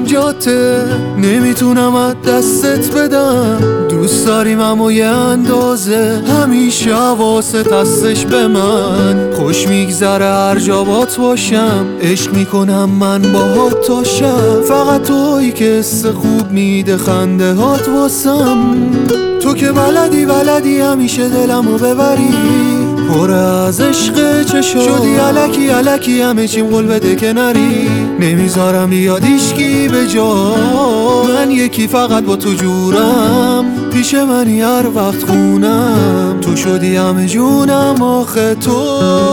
دلم جاته، نمیتونم از دستت بدم. دوست داریم اما یه اندازه، همیشه حواست هستش به من. خوش میگذره هر جا بات باشم، عشق میکنم من باهات تا شب. فقط تویی که حس خوب میده خنده هات واسم. تو که بلدی همیشه دلمو ببری، پر از عشق چشات. شدی الکی همه چیم قول بده که نری، نمیذارم بیاد هیچکی به جا. من یکی فقط با تو جورم، پیش منی هر وقت خونم. تو شدی همه جونم آخه تو.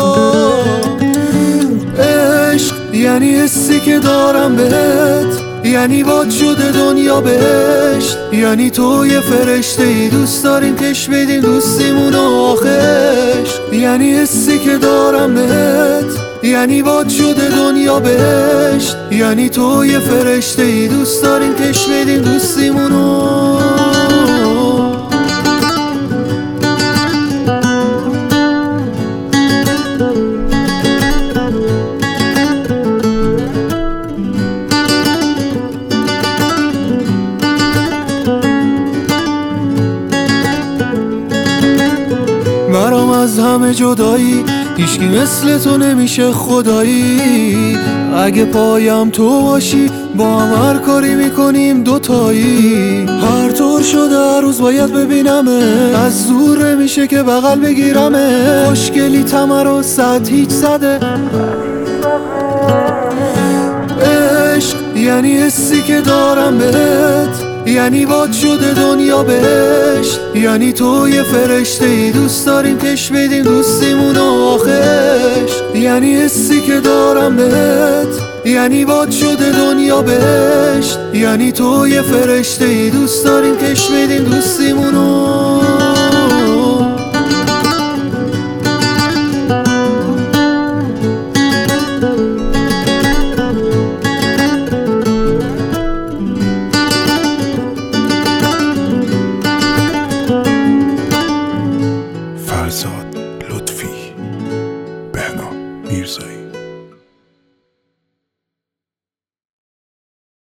عشق یعنی حسی که دارم بهت، یعنی باد شده دنیا بهشت. یعنی تو یه فرشته ای، دوست داریم کش بدیم دوستیمون آخش. یعنی حسی که دارم بهت، یعنی باد شده دنیا بهشت. یعنی تو یه فرشته ای، دوست داریم کش بدیم دوستیمون. برام از همه جدایی، هیچکی مثل تو نمیشه خدایی. اگه پایم تو باشی، با هم هر کاری میکنیم دوتایی. هر طور شده هر روز باید ببینمه، از دور نمیشه که بغل بگیرمه. خوشگلی تمر و صد هیچ زده. عشق یعنی حسی که دارم بهت، یعنی باد شده دنیا بهشت. یعنی تو یه فرشته ای، دوست داریم کش بدیم دوستیمون آخش. یعنی حسی که دارم بهت، یعنی باد شده دنیا بهشت. یعنی تو یه فرشته ای، دوست داریم کش بدیم دوستیمون.